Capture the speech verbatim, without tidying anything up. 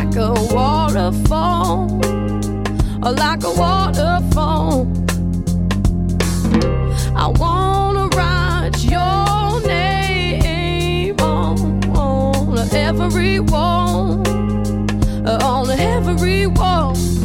like a waterfall, like a waterfall. I wanna write your name on, on every wall, on every wall.